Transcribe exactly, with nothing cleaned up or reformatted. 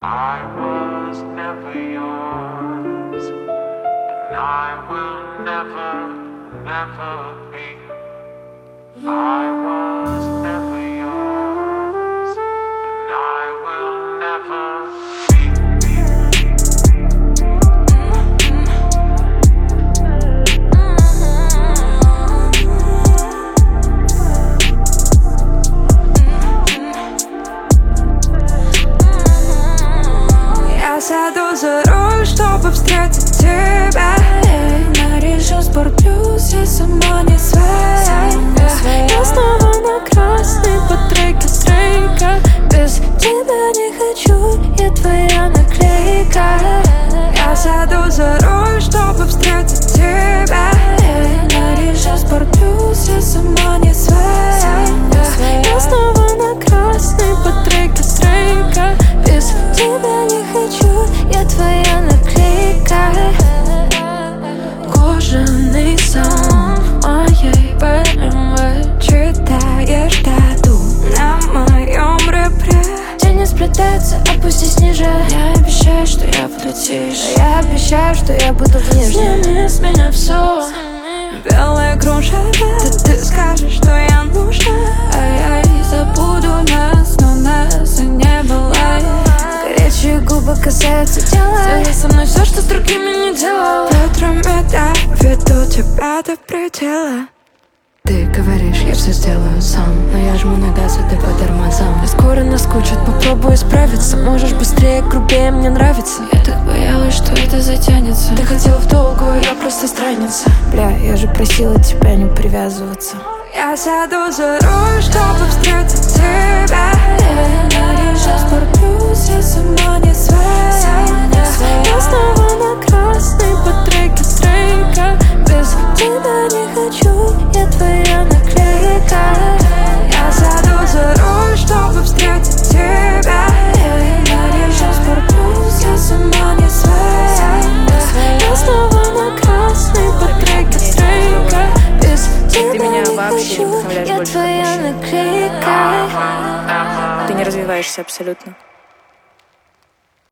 I was never yours, and I will never, never be. I was never yours, and I will never Сяду за руль, чтобы встретить тебя. Я решу Спорт Плюс, я сама не своя. Я снова на красной по треке стрейка. Без тебя не хочу, я твоя наклейка. Я сяду за руль, чтобы встретить тебя. Я решу Спорт Плюс, я сама не своя. Я снова на красной по треке стрейка. Без тебя не хочу, я твоя наклейка. Кожаный сон моей бэ эм вэ. Читаешь тату на моем ребре. День не сплетается, опустись ниже. Я обещаю, что я буду тише. Я обещаю, что я буду ближе. Сними с меня все. Белое кружево. Ты, ты скажешь, что я нужна, а я и забуду нас, но нас и не было. Горячие губы касаются тела. Сделай со мной все, что с другими не делал. Ветрами доведу тебя до предела. Ты говоришь, я все сделаю сам, но я жму на газ, а ты по тормозам. Я скоро наскучит, попробую справиться. Можешь быстрее, грубее, мне нравится. Я так боялась, что это затянется. Ты хотела в долгую, я просто странница. Бля, я же просила тебя не привязываться. Я сяду за руль, чтобы встретить тебя. Я решу Спорт Плюс, я сама не своя. Я снова на красной по треке стрейка. Без тебя не хочу, я твоя наклейка. Я сяду за руль, чтобы встретить тебя. Я решу Спорт Плюс, я сама не своя. Я снова на красной по треке стрейка. Без тебя не хочу, я твоя наклейка. Ты не развиваешься абсолютно.